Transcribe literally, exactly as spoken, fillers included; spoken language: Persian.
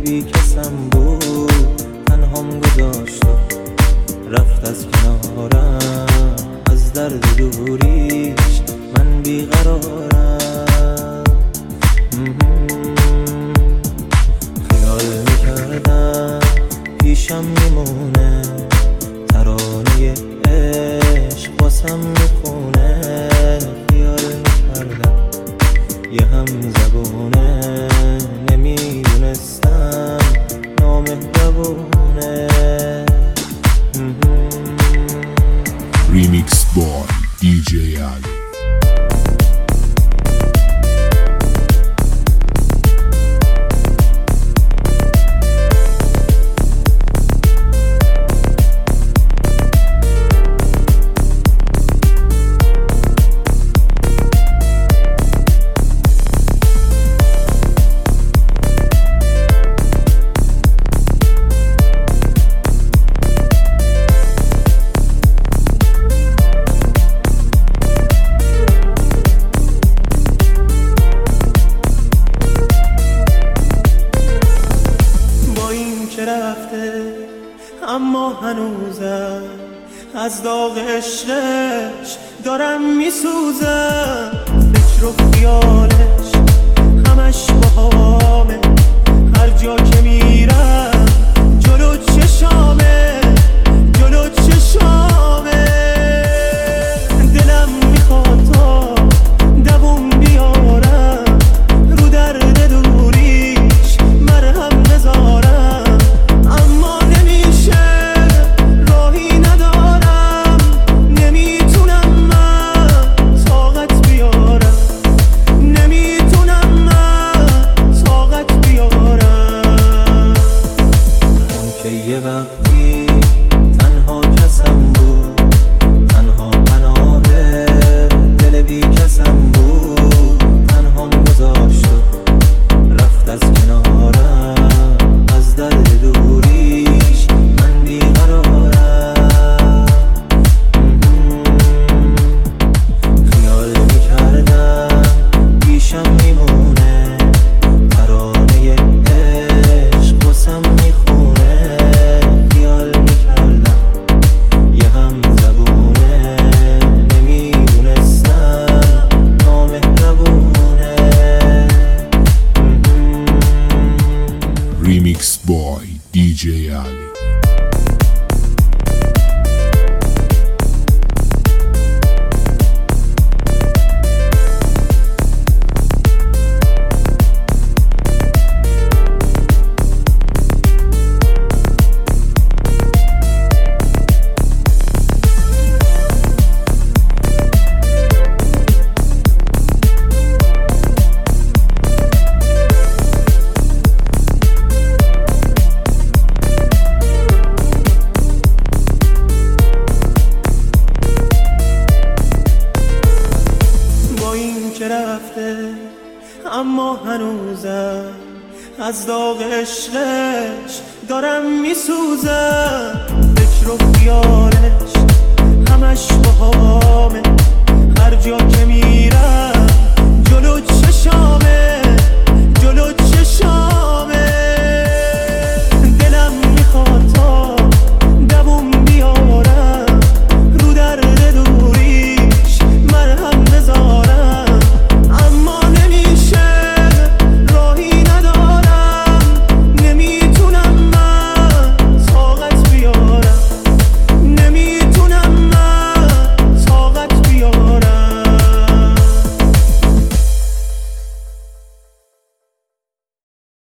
بی کسم بود، تنهام گذاشت رفت از کنارم. از درد دوریش من بیقرارم. خیال میکردم پیشم میمونه، ترانه عشق باسم میخونه. خیال میکردم یه هم زبونه، نمیدونستم نامهربونه. Remix Boy دی جی Ali. اما هنوزم از داغ عشقش دارم میسوزم. فکر و خیالش همش باهامه، هر جا که میرم جلو چشامه، جلو چشامه. دلم میخواد تا دووم بیارم، رو درد دوریش مرهم بذارم. اما یه وقتی تنها کسم بود، تنها پناه دل بی کسم بود، تنهام گذاشت رفت از کنارم. از درد دوریش من بیقرارم. خیال میکردم پیشم میمونه، ترانه عشق باسم میخونه. Remix Boy دی جی Ali. اما هنوزم از داغ عشقش دارم میسوزم. فکر و خیالش همش باهامه، هر جا که میرم جلو چشامه، جلو